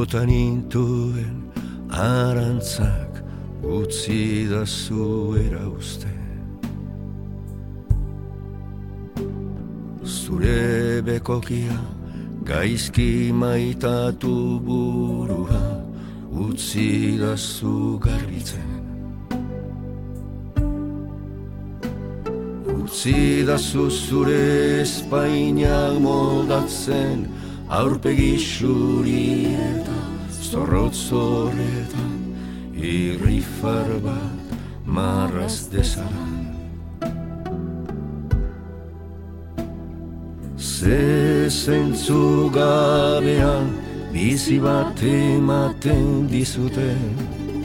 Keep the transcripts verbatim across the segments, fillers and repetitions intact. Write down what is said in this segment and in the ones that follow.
bota nintuen arantzak utzi da zuera uste. Zure bekokia gaizki maitatu burua utzi da zu garbitzen. Utzi da zu zure espainak moldatzen aurpegi xuri eta zorrotz horretan irrifar bat marraz dezadan. Ze zentzu gabean bizi bat ematen dizuten,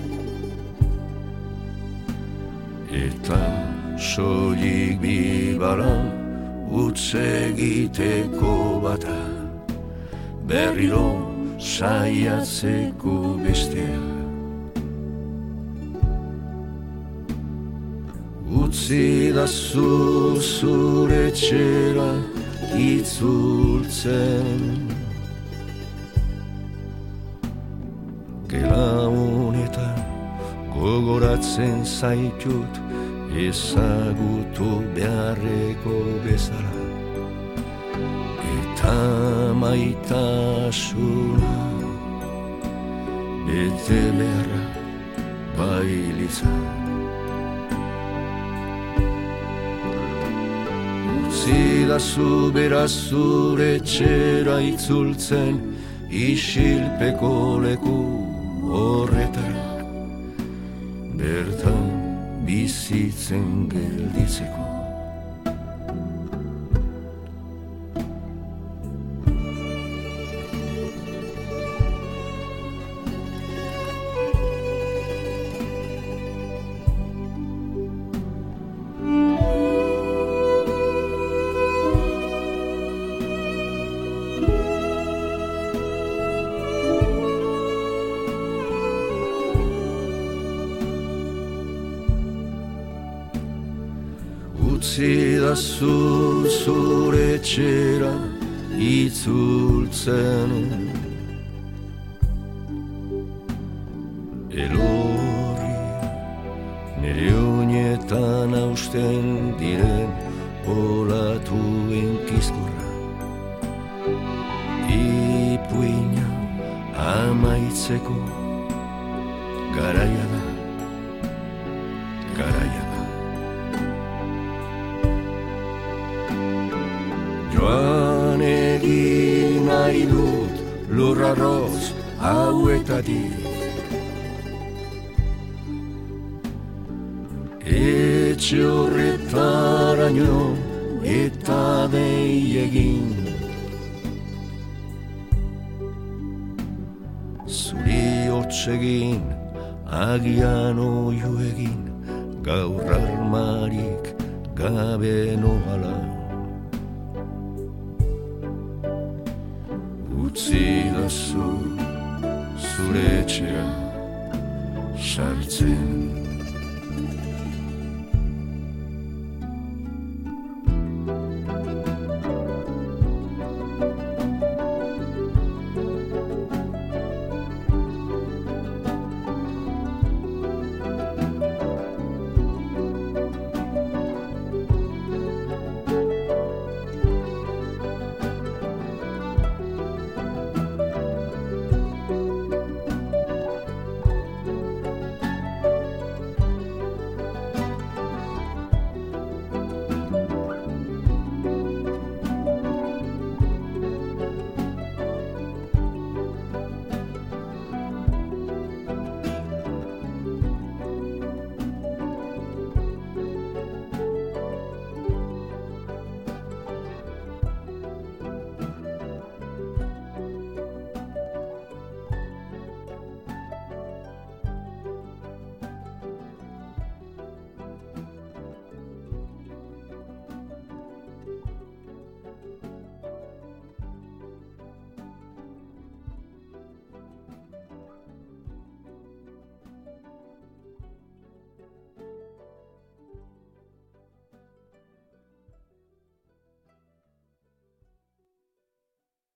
eta soilik bibalan utz egiteko bata, berriro saiatzeko bestea. Utzi da zu zure etxera itzultzen, gela honetan gogoratzen zaitut ezagutu beharreko bezala, eta maitasuna bete beharra bailitzan. Utzi da zu beraz zure etxera itzultzen isilpeko leku horretara, bertan bizitzen gelditzeko. Utzi da zu zure etxera itzultzen, elorri nire oinetan hausten diren olatuen kizkorra, ipuina amaitzeko garaia da, garaia da. Joan egin nahi dut lurrarroz hauetatik, etxe horretaraino eta dei egin. Zuri hots egin, agian oiu egin, gaur armarik gabe noala. Utzi da zu zure etxera sartzen.